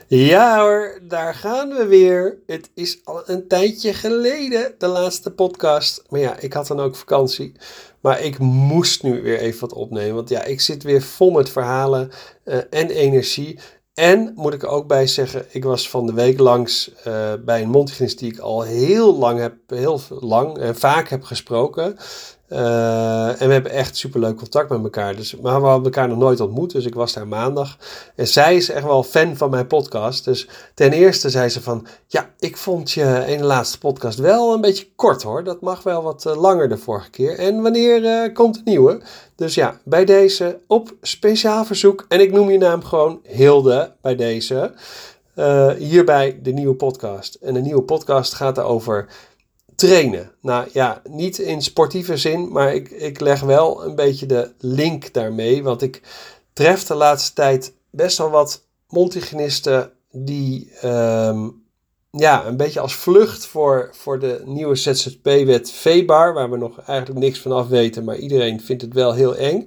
Ja hoor, daar gaan we weer. Het is al een tijdje geleden, de laatste podcast. Maar ja, ik had dan ook vakantie. Maar ik moest nu weer even wat opnemen. Want ja, ik zit weer vol met verhalen en energie. En moet ik er ook bij zeggen, ik was van de week langs bij een mondhygiënist die ik al heel lang en vaak heb gesproken. En we hebben echt superleuk contact met elkaar. Maar we hadden elkaar nog nooit ontmoet. Dus ik was daar maandag. En zij is echt wel fan van mijn podcast. Dus ten eerste zei ze van... Ja, ik vond je ene laatste podcast wel een beetje kort hoor. Dat mag wel wat langer de vorige keer. En wanneer komt de nieuwe? Dus ja, bij deze op speciaal verzoek. En ik noem je naam gewoon Hilde bij deze. Hierbij de nieuwe podcast. En de nieuwe podcast gaat over... trainen. Nou ja, niet in sportieve zin, maar ik leg wel een beetje de link daarmee. Want ik tref de laatste tijd best wel wat mondhygiënisten die een beetje als vlucht voor de nieuwe ZZP-wet VBAR, waar we nog eigenlijk niks van af weten, maar iedereen vindt het wel heel eng.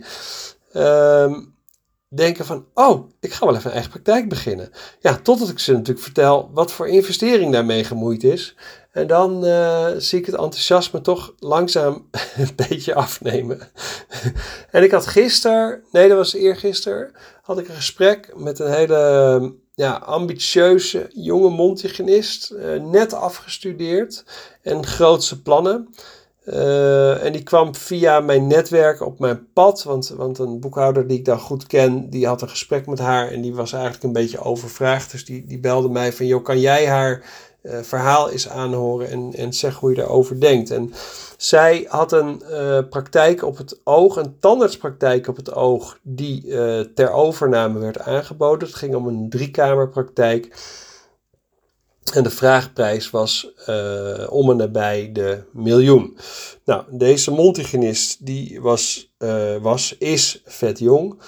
Denken van, ik ga wel even een eigen praktijk beginnen. Ja, totdat ik ze natuurlijk vertel wat voor investering daarmee gemoeid is. En dan zie ik het enthousiasme toch langzaam een beetje afnemen. En ik had eergisteren, had ik een gesprek met een hele ambitieuze jonge mondhygiënist. Net afgestudeerd en grootse plannen. En die kwam via mijn netwerk op mijn pad. Want een boekhouder die ik dan goed ken, die had een gesprek met haar. En die was eigenlijk een beetje overvraagd. Dus die belde mij van, joh, kan jij haar verhaal eens aanhoren en zeg hoe je daarover denkt. En zij had een praktijk op het oog, een tandartspraktijk op het oog, die ter overname werd aangeboden. Het ging om een 3-kamerpraktijk. En de vraagprijs was om en nabij de 1 miljoen. Nou, deze mondhygiënist die is vet jong.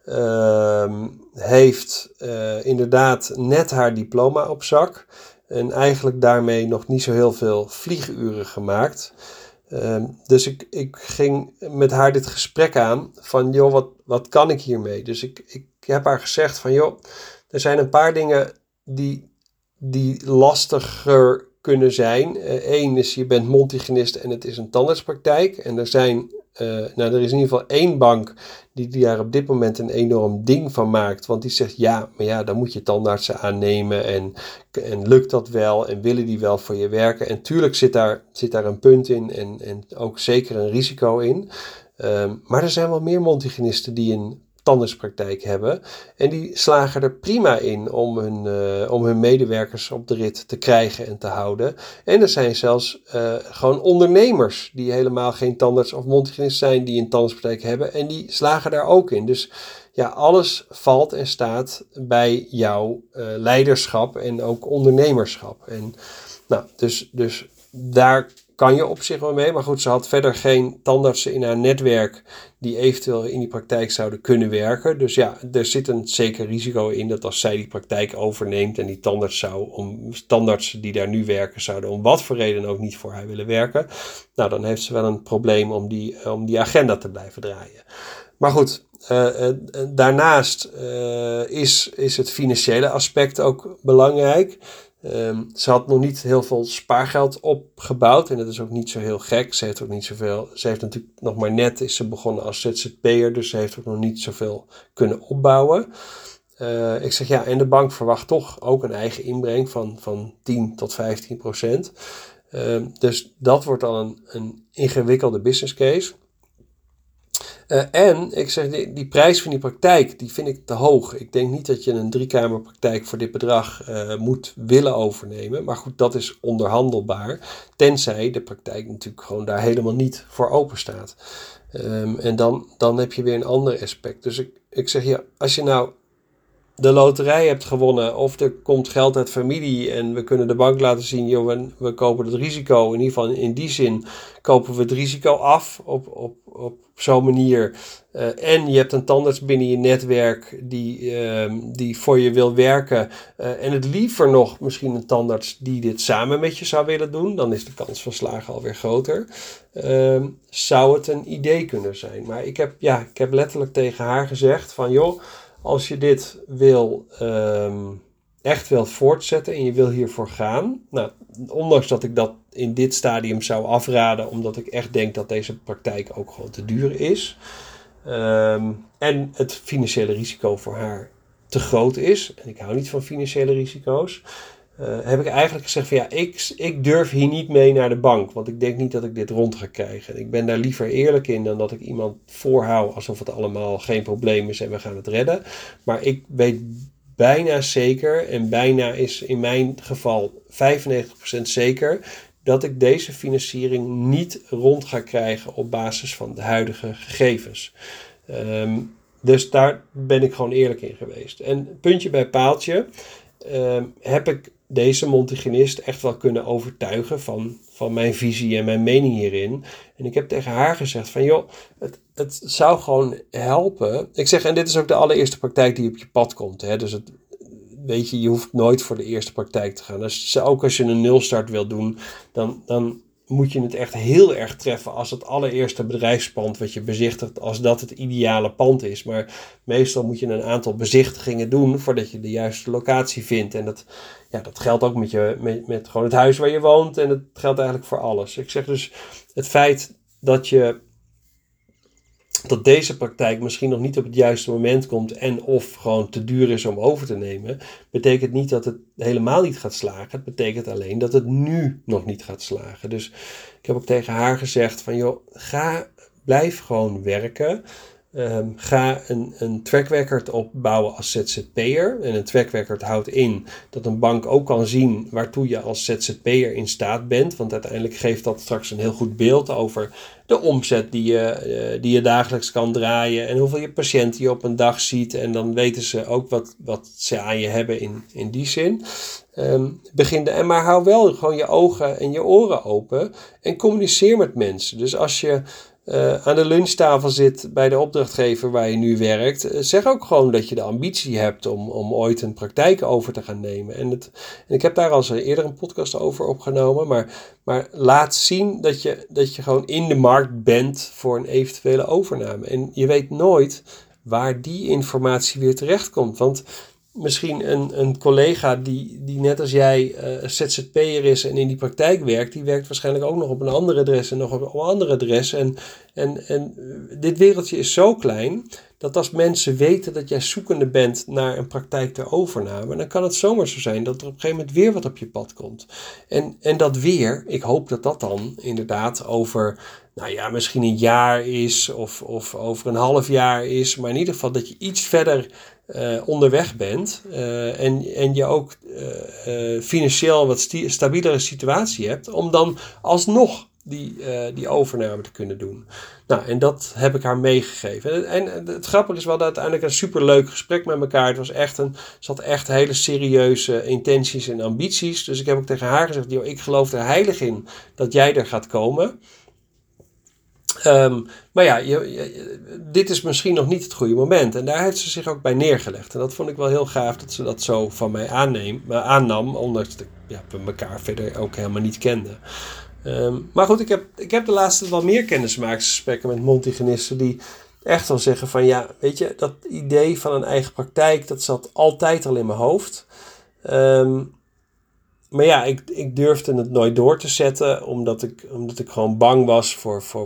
Heeft inderdaad net haar diploma op zak. En eigenlijk daarmee nog niet zo heel veel vlieguren gemaakt. Dus ik ging met haar dit gesprek aan van, joh, wat kan ik hiermee? Dus ik heb haar gezegd van, joh, er zijn een paar dingen die lastiger kunnen zijn. Eén is, je bent mondhygiënist en het is een tandartspraktijk. En er is in ieder geval één bank die daar op dit moment een enorm ding van maakt. Want die zegt, dan moet je tandartsen aannemen en lukt dat wel en willen die wel voor je werken. En tuurlijk zit daar een punt in en ook zeker een risico in. Maar er zijn wel meer mondhygiënisten die een tandartspraktijk hebben. En die slagen er prima in om hun medewerkers op de rit te krijgen en te houden. En er zijn zelfs gewoon ondernemers die helemaal geen tandarts of mondhygiënist zijn, die een tandartspraktijk hebben. En die slagen daar ook in. Dus ja, alles valt en staat bij jouw leiderschap en ook ondernemerschap. En nou, dus daar kan je op zich wel mee. Maar goed, ze had verder geen tandartsen in haar netwerk die eventueel in die praktijk zouden kunnen werken. Dus ja, er zit een zeker risico in dat als zij die praktijk overneemt en die tandartsen die daar nu werken zouden om wat voor reden ook niet voor haar willen werken. Nou, dan heeft ze wel een probleem om die agenda te blijven draaien. Maar goed, daarnaast is het financiële aspect ook belangrijk. Ze had nog niet heel veel spaargeld opgebouwd en dat is ook niet zo heel gek. Ze heeft natuurlijk nog maar net is ze begonnen als ZZP'er, dus ze heeft ook nog niet zoveel kunnen opbouwen. Ik zeg en de bank verwacht toch ook een eigen inbreng van 10 tot 15%. Dus dat wordt dan een ingewikkelde business case. En ik zeg, die prijs van die praktijk, die vind ik te hoog. Ik denk niet dat je een 3-kamerpraktijk voor dit bedrag moet willen overnemen. Maar goed, dat is onderhandelbaar. Tenzij de praktijk natuurlijk gewoon daar helemaal niet voor open staat. En dan heb je weer een ander aspect. Dus ik zeg, als je nou de loterij hebt gewonnen of er komt geld uit familie en we kunnen de bank laten zien, joh, we kopen het risico, in ieder geval in die zin kopen we het risico af op zo'n manier. En je hebt een tandarts binnen je netwerk die voor je wil werken en het liever nog misschien een tandarts die dit samen met je zou willen doen, dan is de kans van slagen alweer groter. Zou het een idee kunnen zijn. Maar ik heb letterlijk tegen haar gezegd van, joh, als je dit wil echt wilt voortzetten en je wil hiervoor gaan. Nou, ondanks dat ik dat in dit stadium zou afraden, omdat ik echt denk dat deze praktijk ook gewoon te duur is. En het financiële risico voor haar te groot is. En ik hou niet van financiële risico's. Heb ik eigenlijk gezegd van ja, ik durf hier niet mee naar de bank. Want ik denk niet dat ik dit rond ga krijgen. Ik ben daar liever eerlijk in dan dat ik iemand voorhoud alsof het allemaal geen probleem is en we gaan het redden. Maar ik weet bijna zeker, en bijna is in mijn geval 95% zeker, dat ik deze financiering niet rond ga krijgen op basis van de huidige gegevens. Dus daar ben ik gewoon eerlijk in geweest. En puntje bij paaltje heb ik deze Montigenist echt wel kunnen overtuigen van mijn visie en mijn mening hierin. En ik heb tegen haar gezegd van joh, het zou gewoon helpen. Ik zeg, en dit is ook de allereerste praktijk die op je pad komt. Hè? Dus weet je hoeft nooit voor de eerste praktijk te gaan. Ook als je een nulstart wilt doen, dan moet je het echt heel erg treffen als het allereerste bedrijfspand wat je bezichtigt, als dat het ideale pand is. Maar meestal moet je een aantal bezichtigingen doen voordat je de juiste locatie vindt. En dat geldt ook met gewoon het huis waar je woont en dat geldt eigenlijk voor alles. Ik zeg dus, het feit dat deze praktijk misschien nog niet op het juiste moment komt en of gewoon te duur is om over te nemen, betekent niet dat het helemaal niet gaat slagen. Het betekent alleen dat het nu nog niet gaat slagen. Dus ik heb ook tegen haar gezegd van joh, blijf gewoon werken. Ga een track record opbouwen als ZZP'er. En een track record houdt in dat een bank ook kan zien waartoe je als ZZP'er in staat bent. Want uiteindelijk geeft dat straks een heel goed beeld over de omzet die je dagelijks kan draaien. En hoeveel je patiënten je op een dag ziet. En dan weten ze ook wat ze aan je hebben in die zin. Maar hou wel gewoon je ogen en je oren open. En communiceer met mensen. Dus als je aan de lunchtafel zit bij de opdrachtgever waar je nu werkt, zeg ook gewoon dat je de ambitie hebt om ooit een praktijk over te gaan nemen. En ik heb daar al eerder een podcast over opgenomen, maar laat zien dat je gewoon in de markt bent voor een eventuele overname. En je weet nooit waar die informatie weer terechtkomt, want misschien een collega die net als jij ZZP'er is en in die praktijk werkt, die werkt waarschijnlijk ook nog op een ander adres en nog op een ander adres. En dit wereldje is zo klein dat als mensen weten dat jij zoekende bent naar een praktijk ter overname, dan kan het zomaar zo zijn dat er op een gegeven moment weer wat op je pad komt. En dat weer, ik hoop dat dat dan inderdaad over, misschien een jaar is of over een half jaar is, maar in ieder geval dat je iets verder onderweg bent en je ook financieel een wat stabielere situatie hebt om dan alsnog die overname te kunnen doen. Nou, en dat heb ik haar meegegeven. En het grappige is wel dat uiteindelijk een superleuk gesprek met elkaar. Ze had echt hele serieuze intenties en ambities. Dus ik heb ook tegen haar gezegd, joh, ik geloof er heilig in dat jij er gaat komen. Maar ja, dit is misschien nog niet het goede moment. En daar heeft ze zich ook bij neergelegd. En dat vond ik wel heel gaaf dat ze dat zo van mij aannam. Ondanks dat we elkaar verder ook helemaal niet kenden. Maar goed, ik heb de laatste wat meer kennismakingsgesprekken met Montigenisten die echt wel zeggen van ja, weet je, dat idee van een eigen praktijk, dat zat altijd al in mijn hoofd. Maar ja, ik durfde het nooit door te zetten, omdat ik gewoon bang was voor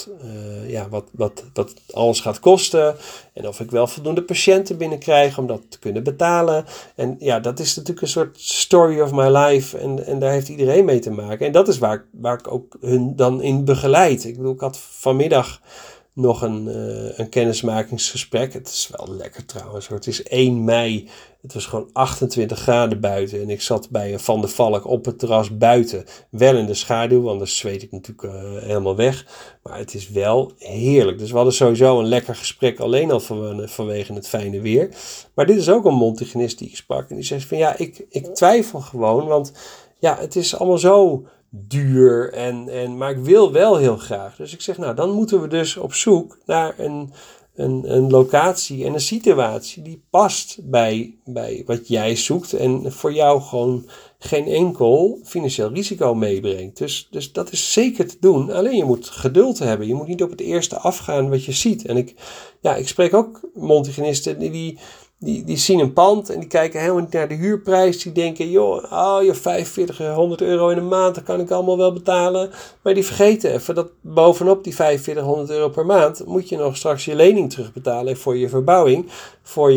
wat alles gaat kosten. En of ik wel voldoende patiënten binnenkrijg om dat te kunnen betalen. En ja, dat is natuurlijk een soort story of my life. En daar heeft iedereen mee te maken. En dat is waar ik ook hun dan in begeleid. Ik bedoel, ik had vanmiddag nog een kennismakingsgesprek. Het is wel lekker trouwens. Het is 1 mei. Het was gewoon 28 graden buiten. En ik zat bij een Van der Valk op het terras buiten. Wel in de schaduw, anders zweet ik natuurlijk helemaal weg. Maar het is wel heerlijk. Dus we hadden sowieso een lekker gesprek. Alleen al vanwege het fijne weer. Maar dit is ook een Montigenist die ik sprak. En die zegt van ja, ik twijfel gewoon. Want ja, het is allemaal zo duur. Maar ik wil wel heel graag. Dus ik zeg nou, dan moeten we dus op zoek naar een locatie en een situatie die past bij wat jij zoekt en voor jou gewoon geen enkel financieel risico meebrengt. Dus dat is zeker te doen. Alleen je moet geduld hebben. Je moet niet op het eerste afgaan wat je ziet. En ik spreek ook Montigenisten die zien een pand en die kijken helemaal niet naar de huurprijs. Die denken, joh, 4500 euro in een maand, dat kan ik allemaal wel betalen. Maar die vergeten even dat bovenop die 4500 euro per maand moet je nog straks je lening terugbetalen voor je verbouwing, voor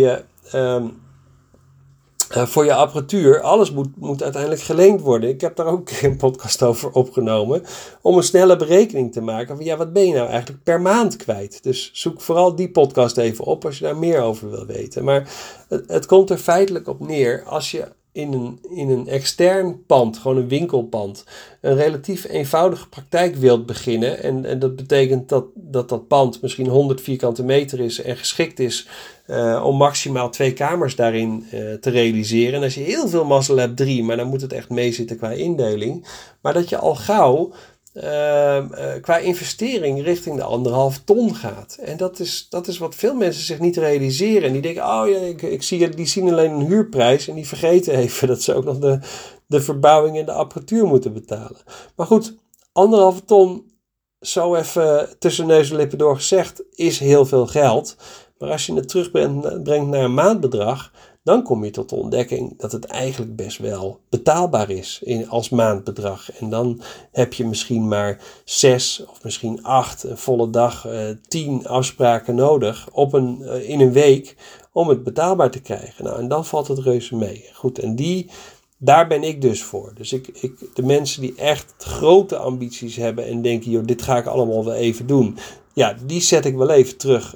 je apparatuur. Alles moet uiteindelijk geleend worden. Ik heb daar ook een podcast over opgenomen. Om een snelle berekening te maken. Van wat ben je nou eigenlijk per maand kwijt? Dus zoek vooral die podcast even op als je daar meer over wil weten. Maar het komt er feitelijk op neer. Als je in een extern pand, gewoon een winkelpand, een relatief eenvoudige praktijk wilt beginnen. En dat betekent dat pand misschien 100 vierkante meter is en geschikt is om maximaal 2 kamers daarin te realiseren. En als je heel veel mazzel hebt 3, maar dan moet het echt meezitten qua indeling. Maar dat je al gauw qua investering richting de 1,5 ton gaat. En dat is wat veel mensen zich niet realiseren. En die denken, die zien alleen een huurprijs en die vergeten even dat ze ook nog de verbouwing en de apparatuur moeten betalen. Maar goed, 1,5 ton, zo even tussen neus en lippen door gezegd, is heel veel geld. Maar als je het terugbrengt naar een maandbedrag, dan kom je tot de ontdekking dat het eigenlijk best wel betaalbaar is als maandbedrag. En dan heb je misschien maar 6 of misschien 8, een volle dag, 10 afspraken nodig in een week om het betaalbaar te krijgen. Nou, en dan valt het reuze mee. Goed, en daar ben ik dus voor. Dus de mensen die echt grote ambities hebben en denken, joh, dit ga ik allemaal wel even doen. Ja, die zet ik wel even terug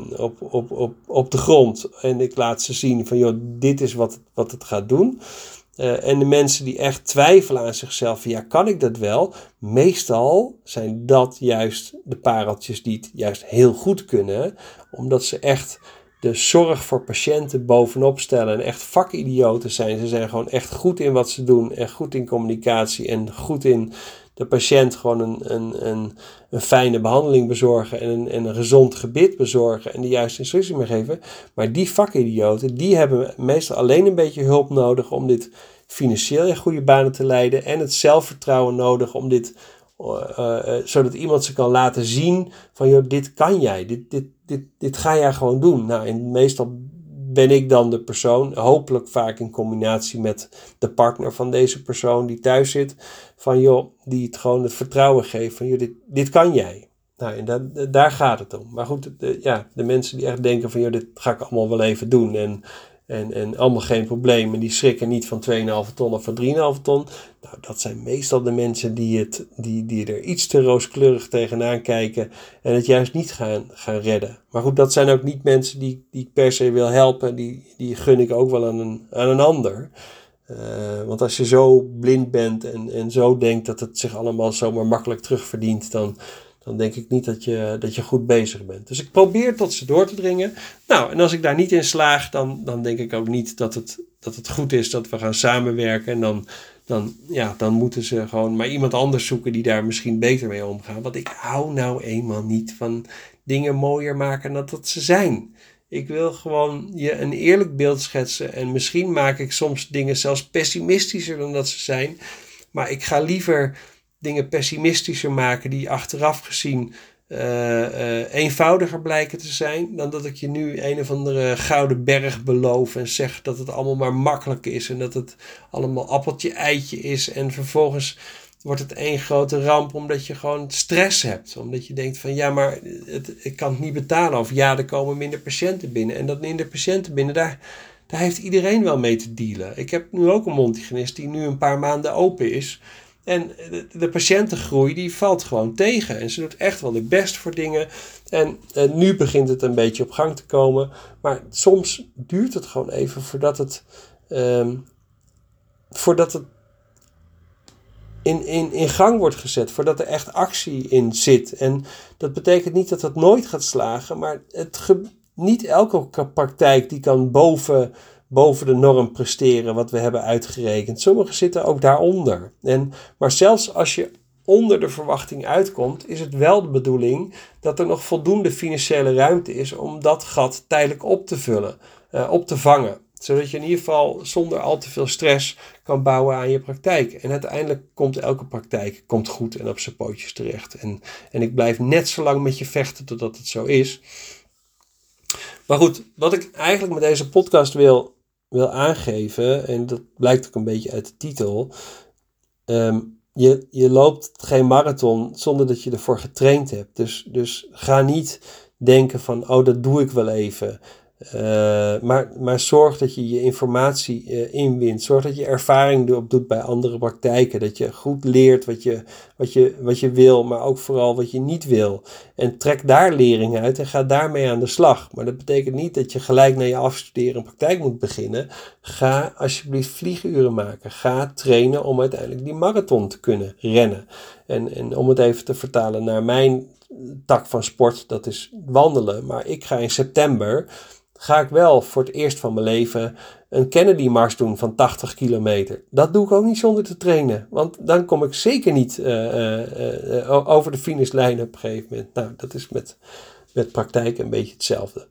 op de grond. En ik laat ze zien van, joh, dit is wat het gaat doen. En de mensen die echt twijfelen aan zichzelf van, ja, kan ik dat wel? Meestal zijn dat juist de pareltjes die het juist heel goed kunnen. Omdat ze echt de zorg voor patiënten bovenop stellen en echt vakidioten zijn. Ze zijn gewoon echt goed in wat ze doen en goed in communicatie en goed in de patiënt gewoon een fijne behandeling bezorgen en een gezond gebit bezorgen en de juiste instructie mee geven. Maar die vakidioten, die hebben meestal alleen een beetje hulp nodig om dit financieel in goede banen te leiden en het zelfvertrouwen nodig om dit, zodat iemand ze kan laten zien van, joh, dit kan jij, dit ga jij gewoon doen. Nou, en meestal ben ik dan de persoon, hopelijk vaak in combinatie met de partner van deze persoon die thuis zit, van joh, die het gewoon het vertrouwen geeft van joh, dit kan jij. Nou, en daar gaat het om. Maar goed, de mensen die echt denken van joh, dit ga ik allemaal wel even doen en allemaal geen probleem en die schrikken niet van 2,5 ton of van 3,5 ton. Nou, dat zijn meestal de mensen die er iets te rooskleurig tegenaan kijken en het juist niet gaan redden. Maar goed, dat zijn ook niet mensen die ik per se wil helpen. Die gun ik ook wel aan een ander. Want als je zo blind bent en zo denkt dat het zich allemaal zomaar makkelijk terugverdient, dan denk ik niet dat je goed bezig bent. Dus ik probeer tot ze door te dringen. Nou, en als ik daar niet in slaag, dan denk ik ook niet dat het goed is dat we gaan samenwerken. En dan moeten ze gewoon maar iemand anders zoeken die daar misschien beter mee omgaan. Want ik hou nou eenmaal niet van dingen mooier maken dan dat ze zijn. Ik wil gewoon je een eerlijk beeld schetsen. En misschien maak ik soms dingen zelfs pessimistischer dan dat ze zijn. Maar ik ga liever dingen pessimistischer maken die achteraf gezien eenvoudiger blijken te zijn, dan dat ik je nu een of andere gouden berg beloof en zeg dat het allemaal maar makkelijk is en dat het allemaal appeltje eitje is en vervolgens wordt het één grote ramp omdat je gewoon stress hebt. Omdat je denkt van ja, maar ik kan het niet betalen of ja, er komen minder patiënten binnen en dat minder patiënten binnen, daar heeft iedereen wel mee te dealen. Ik heb nu ook een mondhygiënist die nu een paar maanden open is. En de patiëntengroei die valt gewoon tegen. En ze doet echt wel de best voor dingen. En nu begint het een beetje op gang te komen. Maar soms duurt het gewoon even voordat het in gang wordt gezet. Voordat er echt actie in zit. En dat betekent niet dat het nooit gaat slagen. Maar niet elke praktijk die kan boven de norm presteren wat we hebben uitgerekend. Sommigen zitten ook daaronder. Maar zelfs als je onder de verwachting uitkomt, is het wel de bedoeling dat er nog voldoende financiële ruimte is om dat gat tijdelijk op te vangen. Zodat je in ieder geval zonder al te veel stress kan bouwen aan je praktijk. En uiteindelijk komt elke praktijk goed en op zijn pootjes terecht. En ik blijf net zo lang met je vechten totdat het zo is. Maar goed, wat ik eigenlijk met deze podcast wil aangeven, en dat blijkt ook een beetje uit de titel. Je loopt geen marathon zonder dat je ervoor getraind hebt. Dus ga niet denken van, dat doe ik wel even. Maar zorg dat je je informatie inwint. Zorg dat je ervaring erop doet bij andere praktijken. Dat je goed leert wat je wil, maar ook vooral wat je niet wil. En trek daar lering uit en ga daarmee aan de slag. Maar dat betekent niet dat je gelijk na je afstuderen een praktijk moet beginnen. Ga alsjeblieft vlieguren maken. Ga trainen om uiteindelijk die marathon te kunnen rennen. En om het even te vertalen naar mijn tak van sport, dat is wandelen. Maar ik ga in september, ga ik wel voor het eerst van mijn leven een Kennedy-mars doen van 80 kilometer. Dat doe ik ook niet zonder te trainen. Want dan kom ik zeker niet over de finishlijn op een gegeven moment. Nou, dat is met praktijk een beetje hetzelfde.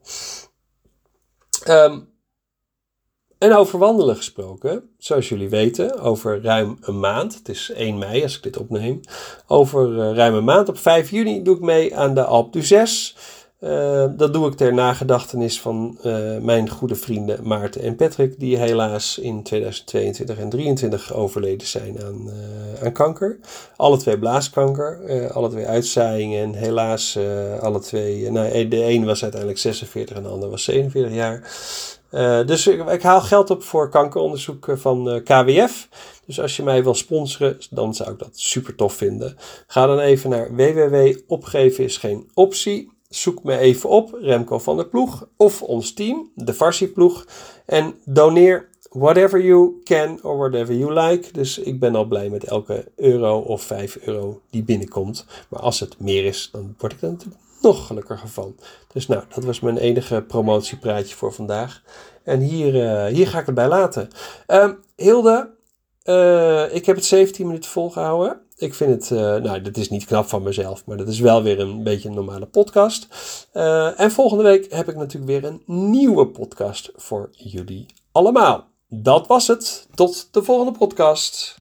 En over wandelen gesproken, zoals jullie weten, over ruim een maand, het is 1 mei als ik dit opneem, over ruim een maand, op 5 juni doe ik mee aan de Alpe d'Huez. Dat doe ik ter nagedachtenis van mijn goede vrienden Maarten en Patrick, die helaas in 2022 en 2023 overleden zijn aan kanker. Alle 2 blaaskanker, alle 2 uitzaaiingen en helaas alle 2, de ene was uiteindelijk 46 en de andere was 47 jaar. Dus ik haal geld op voor kankeronderzoek van KWF. Dus als je mij wil sponsoren, dan zou ik dat super tof vinden. Ga dan even naar www.opgeven is geen optie. Zoek me even op, Remco van der Ploeg of ons team, de Varsi-ploeg. En doneer whatever you can or whatever you like. Dus ik ben al blij met elke euro of 5 euro die binnenkomt. Maar als het meer is, dan word ik er natuurlijk nog gelukkiger van. Dus nou, dat was mijn enige promotiepraatje voor vandaag. En hier ga ik het bij laten. Hilde, ik heb het 17 minuten volgehouden. Ik vind het, dit is niet knap van mezelf, maar dat is wel weer een beetje een normale podcast. En volgende week heb ik natuurlijk weer een nieuwe podcast voor jullie allemaal. Dat was het. Tot de volgende podcast.